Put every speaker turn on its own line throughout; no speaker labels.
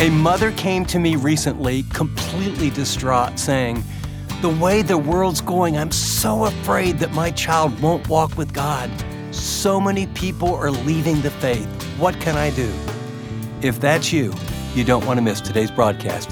A mother came to me recently, completely distraught, saying, "The way the world's going, I'm so afraid that my child won't walk with God. So many people are leaving the faith. What can I do?" If that's you, you don't want to miss today's broadcast.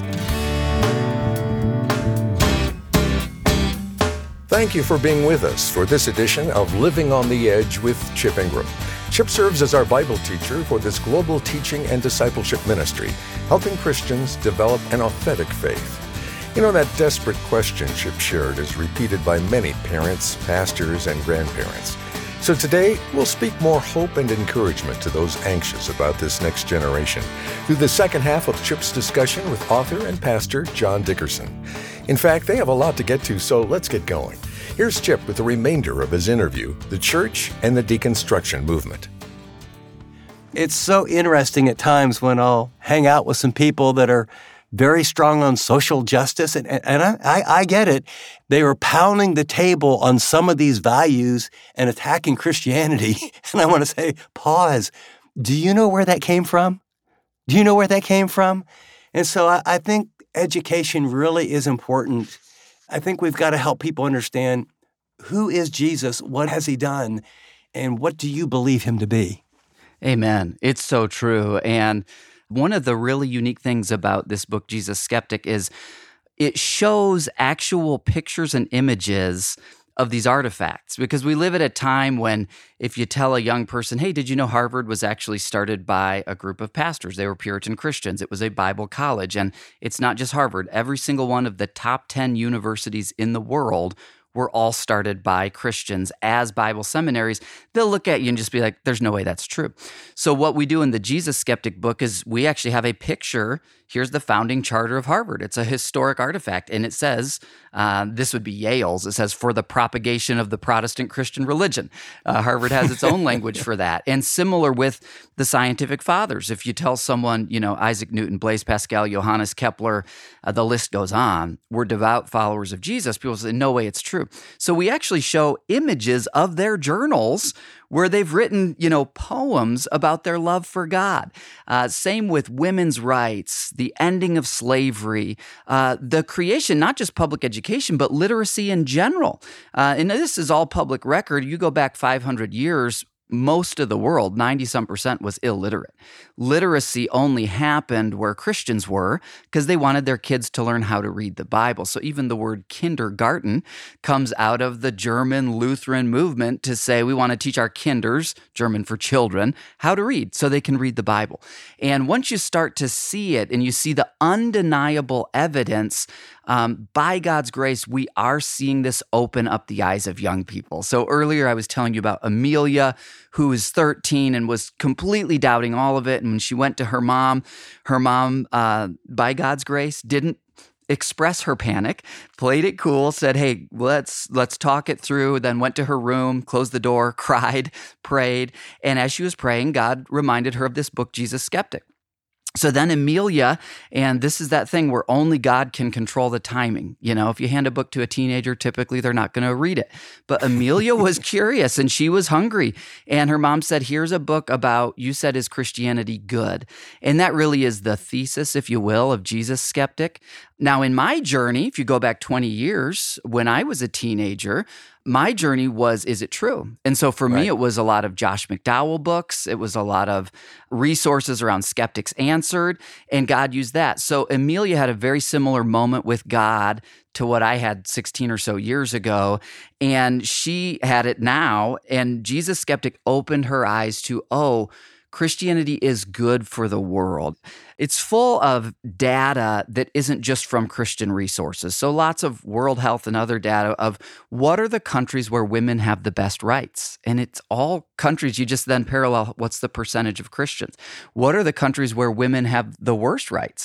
Thank you for being with us for this edition of Living on the Edge with Chip Ingram. Chip serves as our Bible teacher for this global teaching and discipleship ministry, helping Christians develop an authentic faith. You know, that desperate question Chip shared is repeated by many parents, pastors, and grandparents. So today, we'll speak more hope and encouragement to those anxious about this next generation through the second half of Chip's discussion with author and pastor John Dickerson. In fact, they have a lot to get to, so let's get going. Here's Chip with the remainder of his interview, The Church and the Deconstruction Movement.
It's so interesting at times when I'll hang out with some people that are very strong on social justice, and I get it. They were pounding the table on some of these values and attacking Christianity. And I want to say, pause. Do you know where that came from? Do you know where that came from? And so I think education really is important. I think we've got to help people understand, who is Jesus? What has he done? And what do you believe him to be?
Amen. It's so true. And one of the really unique things about this book, Jesus Skeptic, is it shows actual pictures and images of these artifacts, because we live at a time when if you tell a young person, hey, did you know Harvard was actually started by a group of pastors? They were Puritan Christians. It was a Bible college. And it's not just Harvard. Every single one of the top 10 universities in the world were all started by Christians as Bible seminaries. They'll look at you and just be like, there's no way that's true. So what we do in the Jesus Skeptic book is we actually have a picture. Here's the founding charter of Harvard. It's a historic artifact. And it says, this would be Yale's. It says, for the propagation of the Protestant Christian religion. Harvard has its own language for that. And similar with the scientific fathers. If you tell someone, Isaac Newton, Blaise Pascal, Johannes Kepler, the list goes on, we're devout followers of Jesus, people say, no way it's true. So we actually show images of their journals where they've written, poems about their love for God. Same with women's rights, the ending of slavery, the creation, not just public education, but literacy in general. And this is all public record. You go back 500 years, most of the world, 90-some%, was illiterate. Literacy only happened where Christians were because they wanted their kids to learn how to read the Bible. So even the word kindergarten comes out of the German Lutheran movement to say we want to teach our kinders, German for children, how to read so they can read the Bible. And once you start to see it and you see the undeniable evidence, by God's grace, we are seeing this open up the eyes of young people. So earlier I was telling you about Amelia, who is 13 and was completely doubting all of it. And when she went to her mom, by God's grace, didn't express her panic, played it cool, said, hey, let's talk it through, then went to her room, closed the door, cried, prayed. And as she was praying, God reminded her of this book, Jesus Skeptic. So then Amelia, and this is that thing where only God can control the timing. If you hand a book to a teenager, typically they're not going to read it. But Amelia was curious and she was hungry. And her mom said, here's a book about, you said, is Christianity good? And that really is the thesis, if you will, of Jesus Skeptic. Now, in my journey, if you go back 20 years, when I was a teenager, my journey was, is it true? And so for me, it was a lot of Josh McDowell books. It was a lot of resources around Skeptics Answered, and God used that. So Amelia had a very similar moment with God to what I had 16 or so years ago, and she had it now, and Jesus Skeptic opened her eyes to, Christianity is good for the world. It's full of data that isn't just from Christian resources. So lots of World Health and other data of what are the countries where women have the best rights? And it's all countries. You just then parallel, what's the percentage of Christians? What are the countries where women have the worst rights?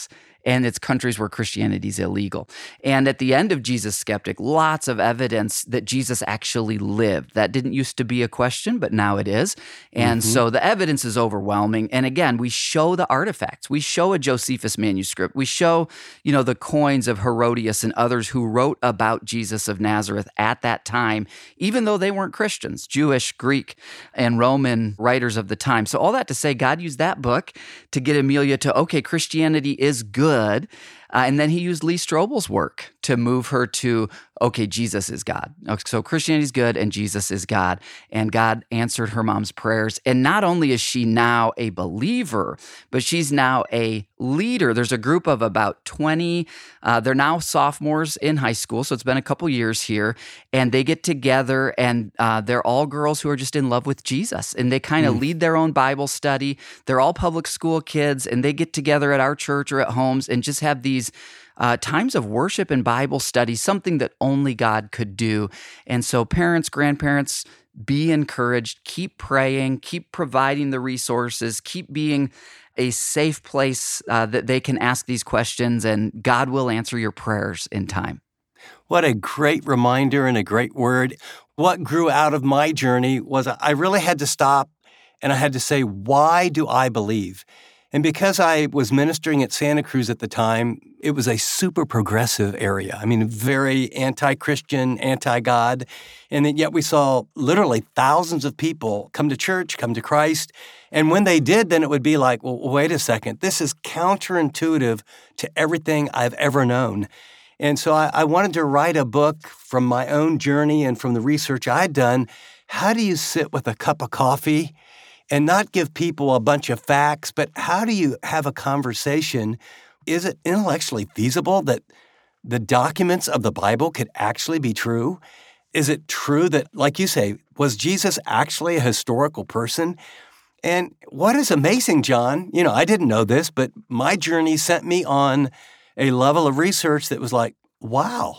and it's countries where Christianity is illegal. And at the end of Jesus Skeptic, lots of evidence that Jesus actually lived. That didn't used to be a question, but now it is. And so the evidence is overwhelming. And again, we show the artifacts. We show a Josephus manuscript. We show, the coins of Herodias and others who wrote about Jesus of Nazareth at that time, even though they weren't Christians, Jewish, Greek, and Roman writers of the time. So all that to say, God used that book to get Amelia to, okay, Christianity is good. And then he used Lee Strobel's work to move her to, okay, Jesus is God. So Christianity is good and Jesus is God. And God answered her mom's prayers. And not only is she now a believer, but she's now a leader. There's a group of about 20. They're now sophomores in high school, so it's been a couple years here. And they get together, and they're all girls who are just in love with Jesus. And they kind of lead their own Bible study. They're all public school kids, and they get together at our church or at homes and just have these times of worship and Bible study, something that only God could do. And so parents, grandparents, be encouraged, keep praying, keep providing the resources, keep being a safe place that they can ask these questions, and God will answer your prayers in time.
What a great reminder and a great word. What grew out of my journey was I really had to stop and I had to say, why do I believe? And because I was ministering at Santa Cruz at the time, it was a super progressive area. I mean, very anti-Christian, anti-God. And yet we saw literally thousands of people come to church, come to Christ. And when they did, then it would be like, well, wait a second. This is counterintuitive to everything I've ever known. And so I wanted to write a book from my own journey and from the research I'd done. How do you sit with a cup of coffee and not give people a bunch of facts, but how do you have a conversation? Is it intellectually feasible that the documents of the Bible could actually be true? Is it true that, like you say, was Jesus actually a historical person? And what is amazing, John, I didn't know this, but my journey sent me on a level of research that was like, wow.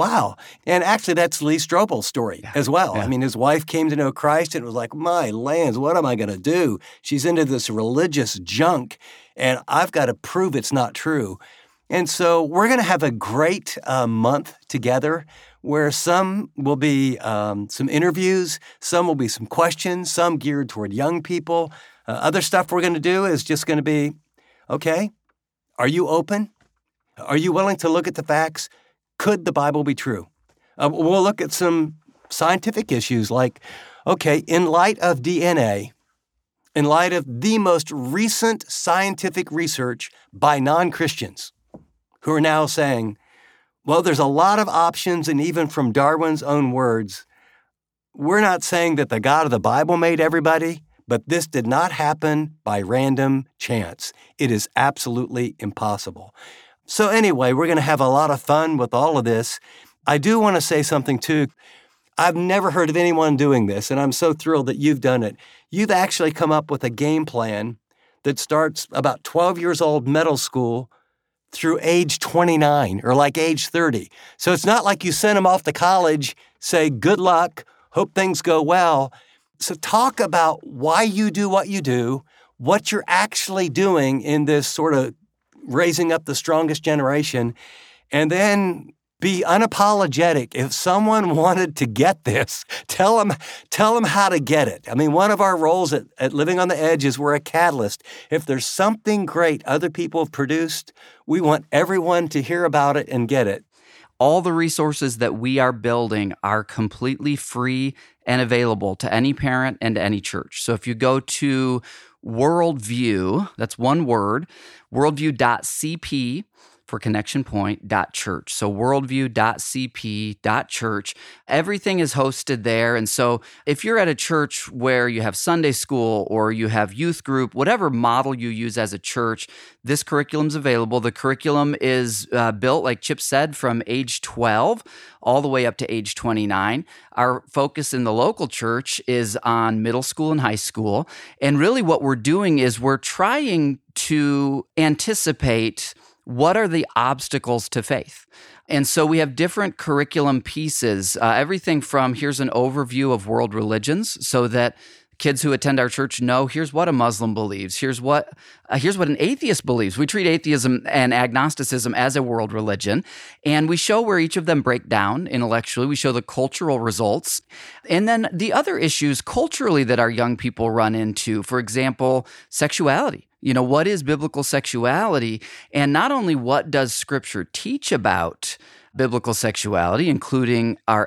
And actually, that's Lee Strobel's story as well. Yeah. I mean, his wife came to know Christ and it was like, my lands, what am I going to do? She's into this religious junk, and I've got to prove it's not true. And so we're going to have a great month together where some will be some interviews, some will be some questions, some geared toward young people. Other stuff we're going to do is just going to be, okay, are you open? Are you willing to look at the facts? Could the Bible be true? We'll look at some scientific issues like, okay, in light of DNA, in light of the most recent scientific research by non-Christians who are now saying, well, there's a lot of options, and even from Darwin's own words, we're not saying that the God of the Bible made everybody, but this did not happen by random chance. It is absolutely impossible. So anyway, we're going to have a lot of fun with all of this. I do want to say something too. I've never heard of anyone doing this, and I'm so thrilled that you've done it. You've actually come up with a game plan that starts about 12 years old middle school through age 29 or like age 30. So it's not like you send them off to college, say, good luck, hope things go well. So talk about why you do what you do, what you're actually doing in this sort of raising up the strongest generation, and then be unapologetic. If someone wanted to get this, tell them how to get it. I mean, one of our roles at Living on the Edge is we're a catalyst. If there's something great other people have produced, we want everyone to hear about it and get it.
All the resources that we are building are completely free and available to any parent and to any church. So if you go to Worldview, that's one word, worldview.cp for connectionpoint.church. So worldview.cp.church. Everything is hosted there. And so if you're at a church where you have Sunday school or you have youth group, whatever model you use as a church, this curriculum's available. The curriculum is built, like Chip said, from age 12 all the way up to age 29. Our focus in the local church is on middle school and high school. And really what we're doing is we're trying to anticipate what are the obstacles to faith. And so we have different curriculum pieces, everything from here's an overview of world religions so that Kids who attend our church know here's what a Muslim believes. Here's what an atheist believes. We treat atheism and agnosticism as a world religion, and we show where each of them break down intellectually. We show the cultural results. And then the other issues culturally that our young people run into, for example, sexuality. What is biblical sexuality? And not only what does Scripture teach about biblical sexuality, including our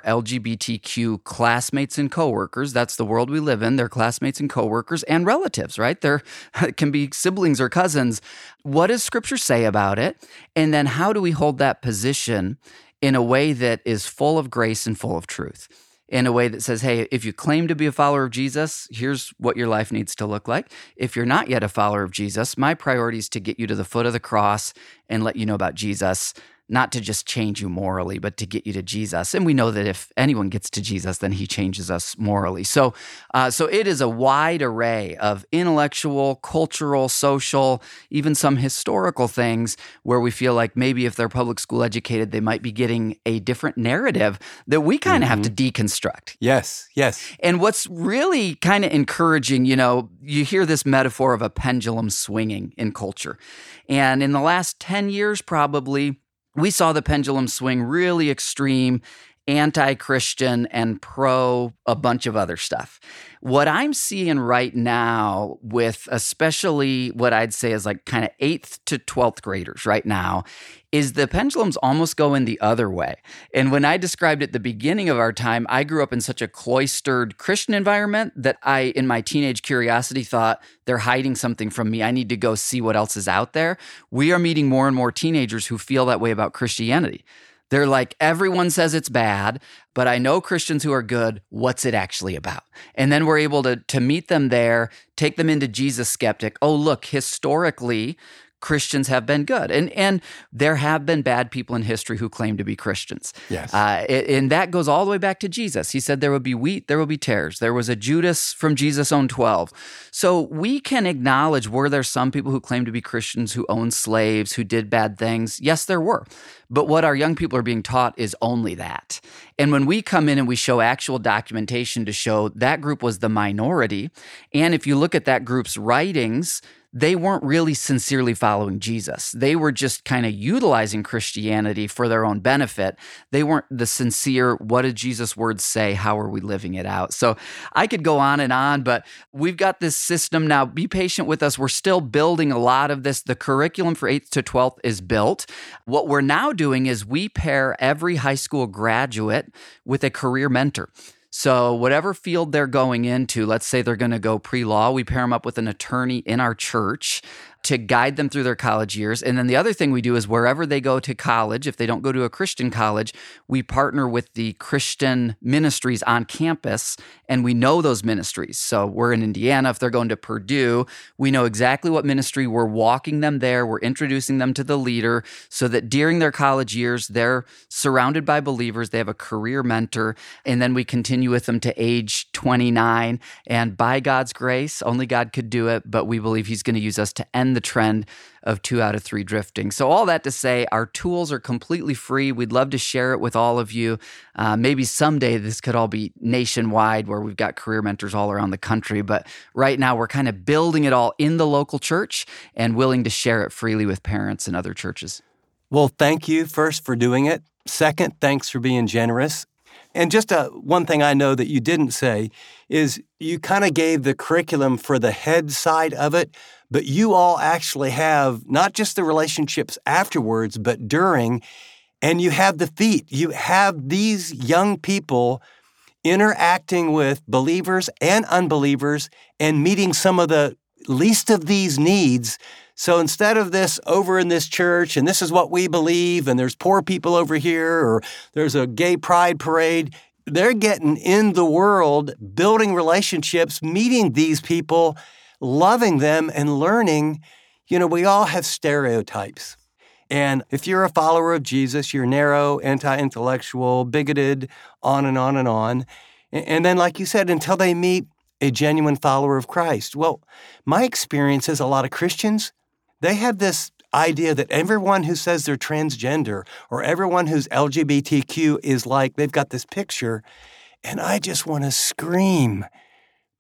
LGBTQ classmates and coworkers. That's the world we live in. They're classmates and coworkers and relatives, right? It can be siblings or cousins. What does Scripture say about it? And then how do we hold that position in a way that is full of grace and full of truth? In a way that says, hey, if you claim to be a follower of Jesus, here's what your life needs to look like. If you're not yet a follower of Jesus, my priority is to get you to the foot of the cross and let you know about Jesus, not to just change you morally, but to get you to Jesus. And we know that if anyone gets to Jesus, then he changes us morally. So it is a wide array of intellectual, cultural, social, even some historical things where we feel like maybe if they're public school educated, they might be getting a different narrative that we kind of have to deconstruct.
Yes.
And what's really kind of encouraging, you hear this metaphor of a pendulum swinging in culture. And in the last 10 years, probably, we saw the pendulum swing really extreme, anti-Christian and pro a bunch of other stuff. What I'm seeing right now with especially what I'd say is like kind of 8th to 12th graders right now is the pendulum's almost going the other way. And when I described at the beginning of our time, I grew up in such a cloistered Christian environment that I, in my teenage curiosity, thought they're hiding something from me. I need to go see what else is out there. We are meeting more and more teenagers who feel that way about Christianity. They're like, everyone says it's bad, but I know Christians who are good. What's it actually about? And then we're able to meet them there, take them into Jesus Skeptic. Oh, look, historically, Christians have been good. And there have been bad people in history who claim to be Christians.
Yes.
And that goes all the way back to Jesus. He said there would be wheat, there will be tares. There was a Judas from Jesus' own 12. So we can acknowledge, were there some people who claimed to be Christians who owned slaves, who did bad things? Yes, there were. But what our young people are being taught is only that. And when we come in and we show actual documentation to show that group was the minority, and if you look at that group's writings, they weren't really sincerely following Jesus. They were just kind of utilizing Christianity for their own benefit. They weren't the sincere, what did Jesus' words say? How are we living it out? So I could go on, but we've got this system now. Be patient with us. We're still building a lot of this. The curriculum for 8th to 12th is built. What we're now doing is we pair every high school graduate with a career mentor. So whatever field they're going into, let's say they're going to go pre-law, we pair them up with an attorney in our church to guide them through their college years. And then the other thing we do is wherever they go to college, if they don't go to a Christian college, we partner with the Christian ministries on campus, and we know those ministries. So we're in Indiana. If they're going to Purdue, we know exactly what ministry. We're walking them there. We're introducing them to the leader so that during their college years, they're surrounded by believers. They have a career mentor, and then we continue with them to age 29. And by God's grace, only God could do it, but we believe he's going to use us to end the trend of 2 out of 3 drifting. So all that to say, our tools are completely free. We'd love to share it with all of you. Maybe someday this could all be nationwide where we've got career mentors all around the country. But right now we're kind of building it all in the local church and willing to share it freely with parents and other churches.
Well, thank you first for doing it. Second, thanks for being generous. And just one thing I know that you didn't say is you kind of gave the curriculum for the head side of it, but you all actually have not just the relationships afterwards, but during, and you have the feet. You have these young people interacting with believers and unbelievers and meeting some of the least of these needs. So instead of this over in this church, and this is what we believe, and there's poor people over here, or there's a gay pride parade, they're getting in the world, building relationships, meeting these people, loving them, and learning. We all have stereotypes. And if you're a follower of Jesus, you're narrow, anti-intellectual, bigoted, on and on and on. And then, like you said, until they meet a genuine follower of Christ. Well, my experience is a lot of Christians, they have this idea that everyone who says they're transgender or everyone who's LGBTQ is like, they've got this picture, and I just want to scream.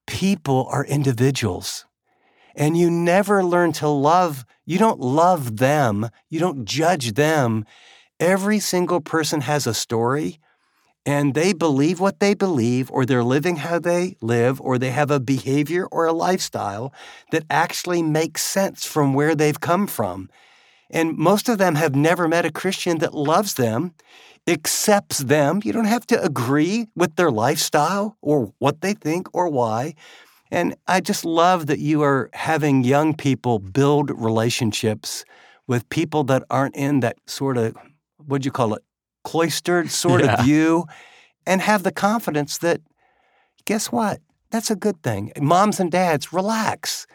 people are individuals. And you never learn to love. You don't love them. You don't judge them. Every single person has a story, and they believe what they believe, or they're living how they live, or they have a behavior or a lifestyle that actually makes sense from where they've come from. And most of them have never met a Christian that loves them, accepts them. You don't have to agree with their lifestyle or what they think or why. And I just love that you are having young people build relationships with people that aren't in that sort of, what'd you call it, cloistered sort of view, and have the confidence that, guess what? That's a good thing. Moms and dads, relax.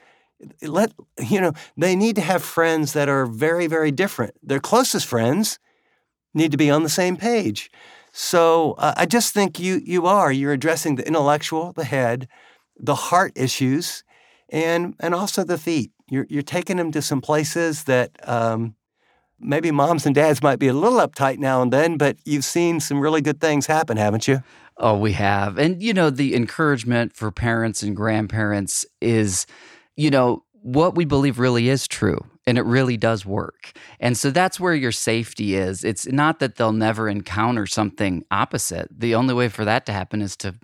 They need to have friends that are very, very different. Their closest friends need to be on the same page. So I just think you're addressing the intellectual, the head, the heart issues, and also the feet. You're taking them to some places that maybe moms and dads might be a little uptight now and then, but you've seen some really good things happen, haven't you?
Oh, we have. And, the encouragement for parents and grandparents is, what we believe really is true, and it really does work. And so that's where your safety is. It's not that they'll never encounter something opposite. The only way for that to happen is to,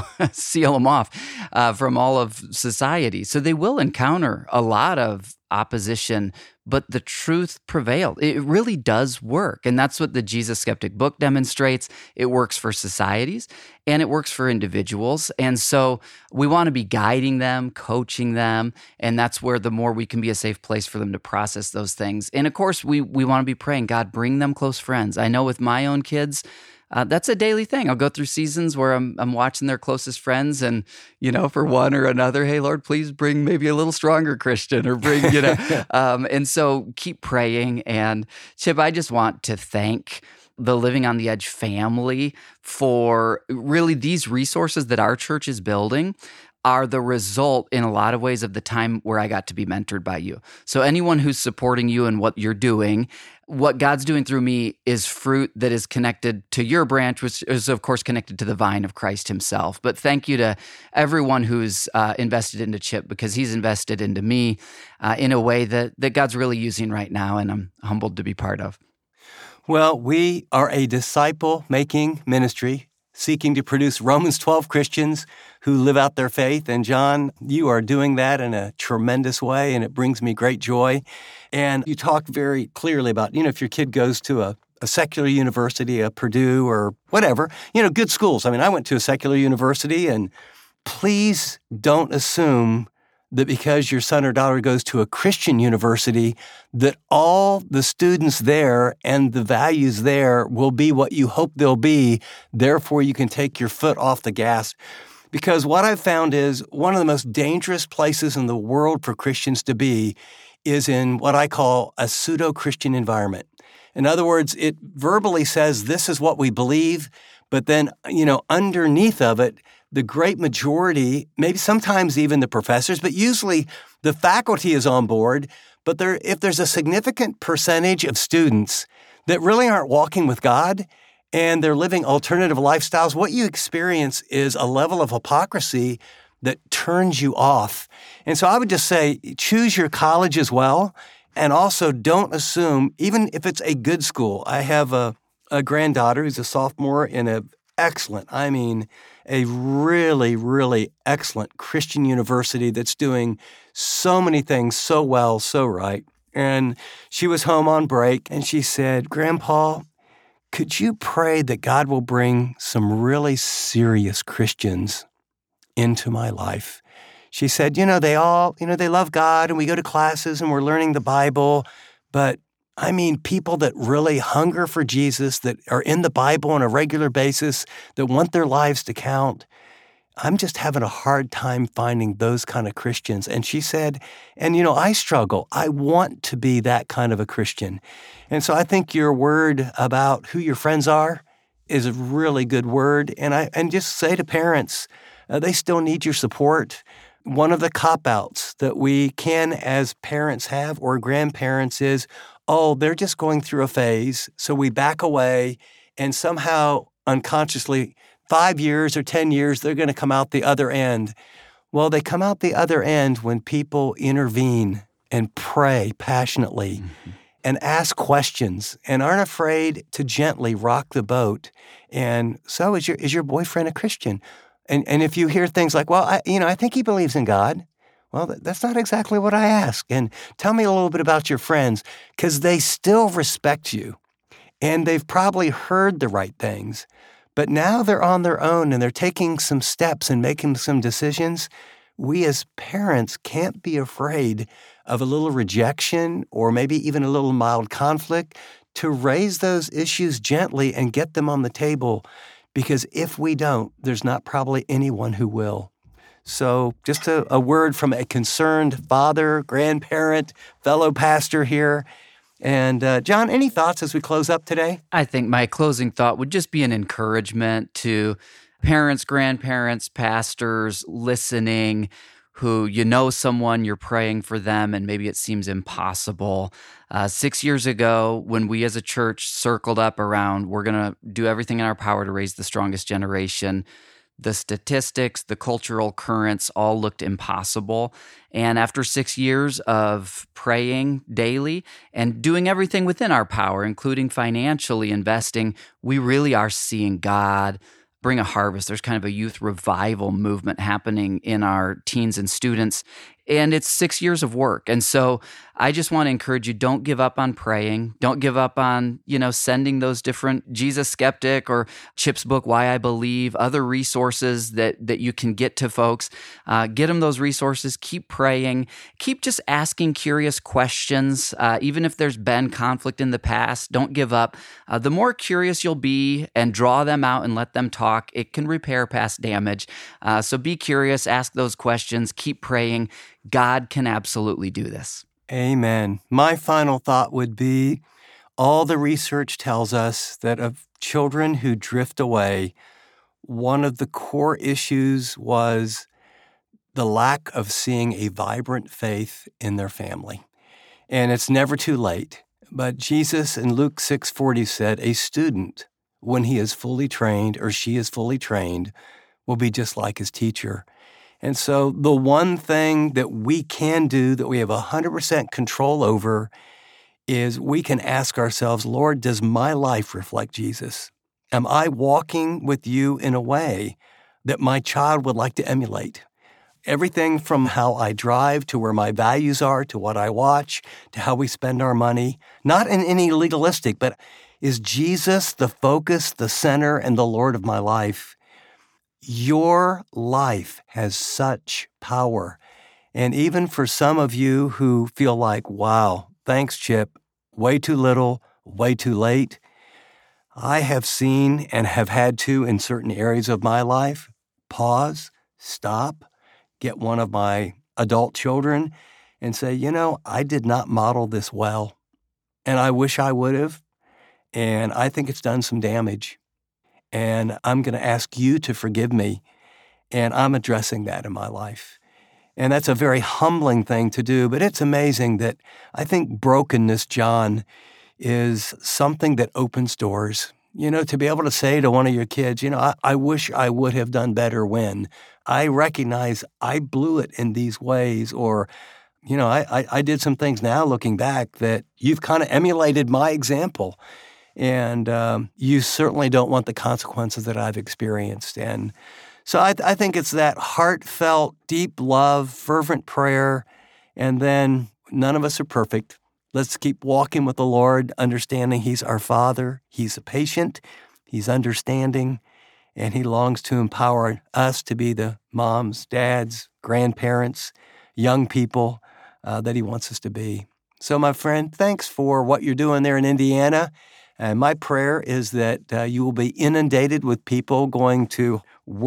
seal them off from all of society. So they will encounter a lot of opposition, but the truth prevailed. It really does work. And that's what the Jesus Skeptic book demonstrates. It works for societies and it works for individuals. And so we want to be guiding them, coaching them. And that's where the more we can be a safe place for them to process those things. And of course, we want to be praying, God, bring them close friends. I know with my own kids, that's a daily thing. I'll go through seasons where I'm watching their closest friends and, for one or another, hey, Lord, please bring maybe a little stronger Christian or bring, and so keep praying. And Chip, I just want to thank the Living on the Edge family for really these resources that our church is building are the result in a lot of ways of the time where I got to be mentored by you. So anyone who's supporting you and what you're doing, what God's doing through me is fruit that is connected to your branch, which is, of course, connected to the vine of Christ himself. But thank you to everyone who's invested into Chip, because he's invested into me in a way that God's really using right now, and I'm humbled to be part of.
Well, we are a disciple-making ministry seeking to produce Romans 12 Christians who live out their faith. And John, you are doing that in a tremendous way, and it brings me great joy. And you talked very clearly about, if your kid goes to a secular university, a Purdue or whatever, good schools. I mean, I went to a secular university, and please don't assume that because your son or daughter goes to a Christian university, that all the students there and the values there will be what you hope they'll be. Therefore, you can take your foot off the gas. Because what I've found is one of the most dangerous places in the world for Christians to be is in what I call a pseudo-Christian environment. In other words, it verbally says this is what we believe, but then, underneath of it, the great majority, maybe sometimes even the professors, but usually the faculty is on board. But if there's a significant percentage of students that really aren't walking with God and they're living alternative lifestyles, what you experience is a level of hypocrisy that turns you off. And so I would just say, choose your college as well. And also don't assume, even if it's a good school. I have a granddaughter who's a sophomore in a really, really excellent Christian university that's doing so many things so well, so right. And she was home on break, and she said, Grandpa, could you pray that God will bring some really serious Christians into my life? She said, they love God, and we go to classes, and we're learning the Bible, but people that really hunger for Jesus, that are in the Bible on a regular basis, that want their lives to count. I'm just having a hard time finding those kind of Christians. And she said, I struggle. I want to be that kind of a Christian. And so I think your word about who your friends are is a really good word. And just say to parents, they still need your support. One of the cop-outs that we can as parents have or grandparents is, they're just going through a phase, so we back away, and somehow unconsciously 5 years or 10 years, they're going to come out the other end. Well, they come out the other end when people intervene and pray passionately and ask questions and aren't afraid to gently rock the boat. And so is your boyfriend a Christian? And if you hear things like, well, I think he believes in God. Well, that's not exactly what I ask. And tell me a little bit about your friends, because they still respect you. And they've probably heard the right things. But now they're on their own and they're taking some steps and making some decisions. We as parents can't be afraid of a little rejection or maybe even a little mild conflict to raise those issues gently and get them on the table, because if we don't, there's not probably anyone who will. So just a word from a concerned father, grandparent, fellow pastor here. And John, any thoughts as we close up today?
I think my closing thought would just be an encouragement to parents, grandparents, pastors listening who someone, you're praying for them, and maybe it seems impossible. 6 years ago, when we as a church circled up around, we're going to do everything in our power to raise the strongest generation, the statistics, the cultural currents all looked impossible. And after 6 years of praying daily and doing everything within our power, including financially investing, we really are seeing God bring a harvest. There's kind of a youth revival movement happening in our teens and students. And it's 6 years of work. And so I just want to encourage you, don't give up on praying. Don't give up on, sending those different Jesus Skeptic or Chip's book, Why I Believe, other resources that you can get to folks. Get them those resources. Keep praying. Keep just asking curious questions. Even if there's been conflict in the past, don't give up. The more curious you'll be and draw them out and let them talk, it can repair past damage. So be curious, ask those questions, keep praying. God can absolutely do this.
Amen. My final thought would be, all the research tells us that of children who drift away, one of the core issues was the lack of seeing a vibrant faith in their family. And it's never too late. But Jesus in Luke 6:40 said, a student, when he is fully trained or she is fully trained, will be just like his teacher. And so the one thing that we can do that we have 100% control over is we can ask ourselves, Lord, does my life reflect Jesus? Am I walking with you in a way that my child would like to emulate? Everything from how I drive to where my values are, to what I watch, to how we spend our money, not in any legalistic, but is Jesus the focus, the center, and the Lord of my life? Your life has such power. And even for some of you who feel like, wow, thanks, Chip, way too little, way too late, I have seen and have had to, in certain areas of my life, pause, stop, get one of my adult children and say, I did not model this well, and I wish I would have, and I think it's done some damage. And I'm going to ask you to forgive me, and I'm addressing that in my life. And that's a very humbling thing to do, but it's amazing that I think brokenness, John, is something that opens doors. To be able to say to one of your kids, I wish I would have done better when I recognize I blew it in these ways, or, I did some things now looking back that you've kind of emulated my example. And you certainly don't want the consequences that I've experienced. And so I think it's that heartfelt, deep love, fervent prayer. And then none of us are perfect. Let's keep walking with the Lord, understanding He's our Father. He's patient. He's understanding. And He longs to empower us to be the moms, dads, grandparents, young people that He wants us to be. So, my friend, thanks for what you're doing there in Indiana. And my prayer is that you will be inundated with people going to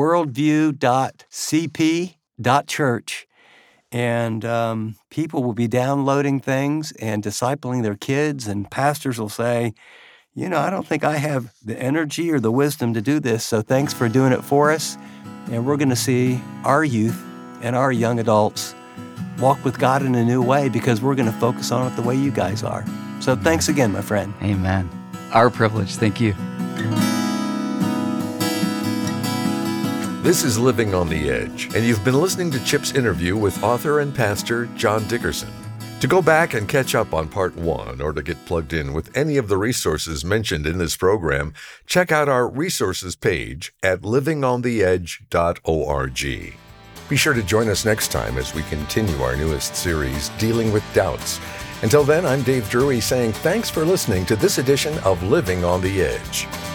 worldview.cp.church, and people will be downloading things and discipling their kids, and pastors will say, I don't think I have the energy or the wisdom to do this, so thanks for doing it for us. And we're going to see our youth and our young adults walk with God in a new way because we're going to focus on it the way you guys are. So thanks again, my friend.
Amen. Our privilege. Thank you.
This is Living on the Edge, and you've been listening to Chip's interview with author and pastor John Dickerson. To go back and catch up on Part 1 or to get plugged in with any of the resources mentioned in this program, check out our resources page at livingontheedge.org. Be sure to join us next time as we continue our newest series, Dealing with Doubts. Until then, I'm Dave Drury saying thanks for listening to this edition of Living on the Edge.